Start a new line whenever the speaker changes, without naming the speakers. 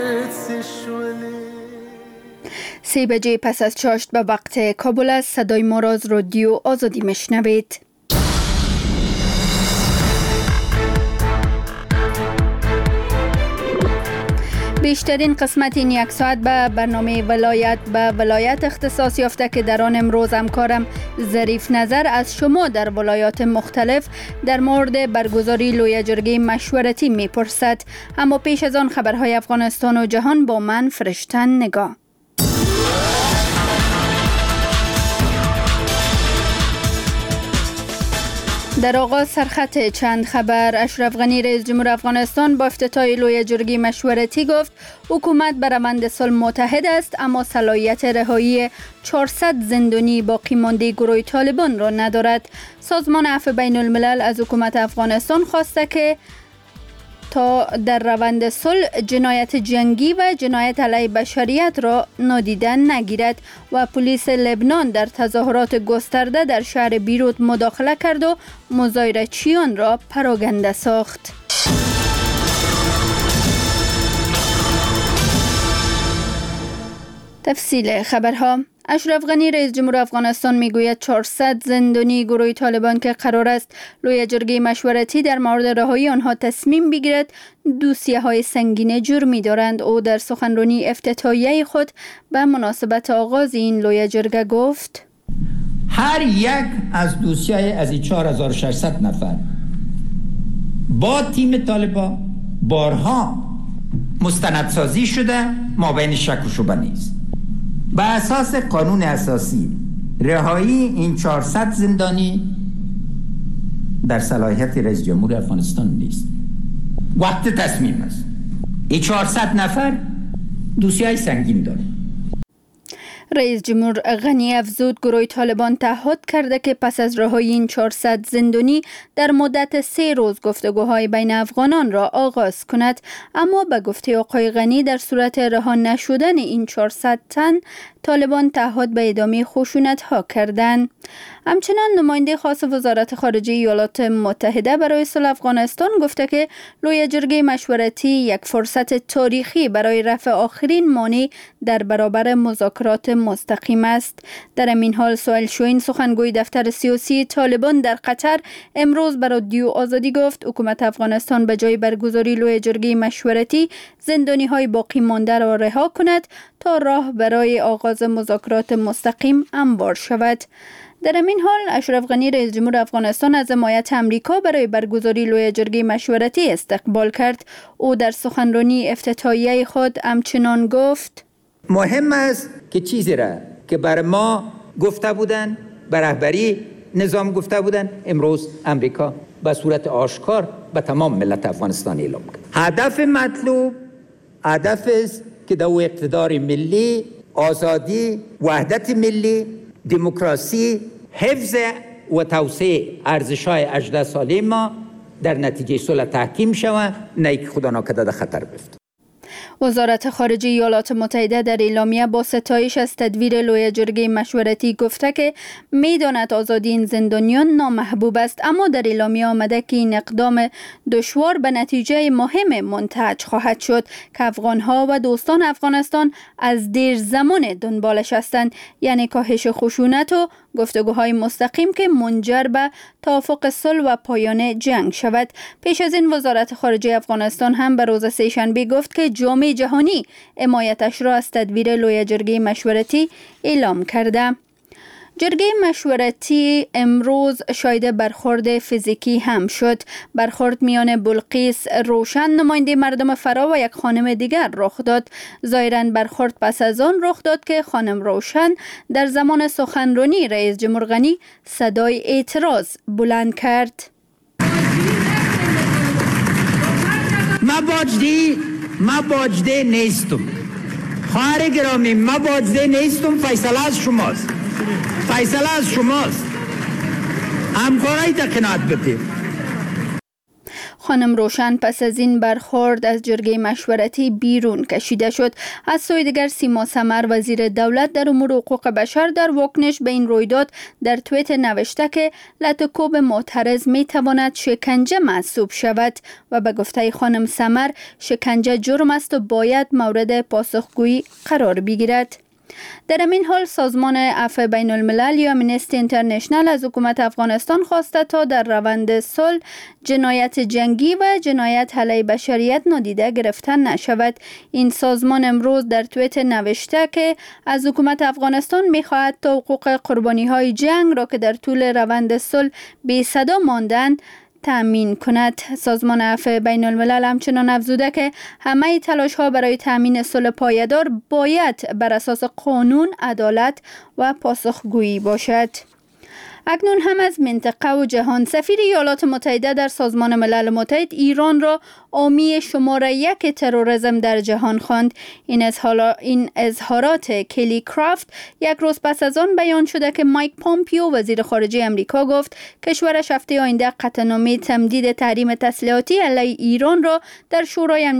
3 بجه پس از چاشت به وقت کابل است. صدای ما را از رادیو آزادی میشنوید. بیشترین قسمت این یک ساعت به برنامه ولایت اختصاص یافته که در آن امروز همکارم ظریف نظر از شما در ولایات مختلف در مورد برگزاری لوی جرگه مشورتی میپرسد. اما پیش از آن خبرهای افغانستان و جهان با من فرشتن نگاه. در آغاز سرخط چند خبر. اشرف غنی رئیس جمهور افغانستان با افتتاح لوی جرگه مشورتی گفت حکومت بر روند صلح متحد است اما صلاحیت رهایی 400 زندانی باقی مانده گروه طالبان را ندارد. سازمان عفو بین الملل از حکومت افغانستان خواسته که تا در روند صلح جنایت جنگی و جنایت علیه بشریت را نادیده نگیرد و پلیس لبنان در تظاهرات گسترده در شهر بیروت مداخله کرد و مظاهره‌چیان را پراگنده ساخت. تفصیل خبرها. اشرف غنی رئیس جمهور افغانستان میگوید 400 زندانی گروه طالبان که قرار است لوی جرگه مشورتی در مورد رهایی آنها تصمیم بگیرد دوسیه‌های سنگین جرمی دارند. او در سخنرانی افتتاحیه خود به مناسبت آغاز این لوی جرگه گفت
هر یک از دوسیه از 4600 نفر با تیم طالبان بارها مستندسازی شده، مابین شک و شبهه نیست. به اساس قانون اساسی رهایی این 400 زندانی در صلاحیت رئیس جمهور افغانستان نیست. وقت تصمیم است. این 400 نفر دوسیه سنگین داره.
رئیس جمهور غنی افزود گروه طالبان تعهد کرده که پس از رهایی این 400 زندانی در مدت 3 روز گفتگوهای بین افغانان را آغاز کند. اما به گفته آقای غنی در صورت رها نشدن این 400 تن طالبان تعهد به ادامه خشونت‌ها کردند. همچنان نماینده خاص وزارت خارجه ایالات متحده برای صلح افغانستان گفته که لوی جرگه مشورتی یک فرصت تاریخی برای رفع آخرین مانع در برابر مذاکرات مستقیم است. در همین حال سهیل شوین سخنگوی دفتر سیاسی طالبان در قطر امروز به رادیو آزادی گفت حکومت افغانستان به جای برگزاری لوی جرگه مشورتی زندانی‌های باقی مانده را رها کند تا راه برای آغاز مذاکرات مستقیم هموار شود. در همین حال اشرف غنی رئیس جمهور افغانستان از حمایت امریکا برای برگزاری لوی جرگه مشورتی استقبال کرد. او در سخنرانی افتتاحیه خود همچنان گفت
مهم است که چیزی را که بر ما گفته بودند، بر رهبری نظام گفته بودند، امروز امریکا به صورت آشکار به تمام ملت افغانستان اعلام کرد. هدف مطلوب هدف است که در اقتدار ملی، آزادی، وحدت ملی، دموکراسی، حفظ و توسعه ارزش‌های 18 ساله ما در نتیجه صلح تحکیم شود، نه که خدا ناکرده در خطر بیفته.
وزارت خارجه ایالات متحده در اعلامیه با ستایش از تدویر لوی جرگه مشورتی گفته که می‌داند آزادی این زندانیان نامحبوب است، اما در اعلامیه آمده که این اقدام دشوار به نتیجه مهم منتهج خواهد شد که افغان‌ها و دوستان افغانستان از دیر زمان دنبالش هستند، یعنی کاهش خشونت و گفتگوهای مستقیم که منجر به توافق صلح و پایان جنگ شود. پیش از این وزارت خارجه افغانستان هم به روز سه‌شنبه گفت که جامعه جهانی حمایتش را از تدویر لوی جرگه مشورتی اعلام کرده. جرگه مشورتی امروز شاهد برخورد فیزیکی هم شد. برخورد میان بلقیس روشن نماینده مردم فرا و یک خانم دیگر رخ داد. ظاهراً برخورد پس از آن رخ داد که خانم روشن در زمان سخنرانی رئیس جمهور غنی صدای اعتراض بلند کرد.
ما باجده نیستم. خواهر گرامی، ما باجده نیستم. فیصله از شماست. همکارای تا قناعت بده.
خانم روشن پس از این برخورد از جرگه مشورتی بیرون کشیده شد. از سوی دیگر سیما سمر وزیر دولت در امور حقوق بشر در واکنش به این رویداد در توییت نوشته که لطکوب معترض می تواند شکنجه محسوب شود و به گفته خانم سمر شکنجه جرم است و باید مورد پاسخگویی قرار بگیرد. در این حال سازمان عفو بین الملل یا امنستی اینترنشنل از حکومت افغانستان خواسته تا در روند صلح جنایت جنگی و جنایت علیه بشریت نادیده گرفته نشود. این سازمان امروز در توییت نوشته که از حکومت افغانستان می‌خواهد تا حقوق قربانی‌های جنگ را که در طول روند صلح بی صدا ماندند تأمین کند. سازمان عفو بین الملل همچنان افزوده که همه تلاش ها برای تأمین صلح پایدار باید بر اساس قانون، عدالت و پاسخگویی باشد. اکنون هم از منطقه و جهان. سفیر ایالات متحده در سازمان ملل متحد ایران را حامی شماره 1 تروریسم در جهان خواند. این اظهارات کلی کرافت یک روز پس از آن بیان شده که مایک پامپیو وزیر خارجه امریکا گفت کشورش هفته آینده قطعنامه تمدید تحریم تسلیحاتی علیه ایران را در شورای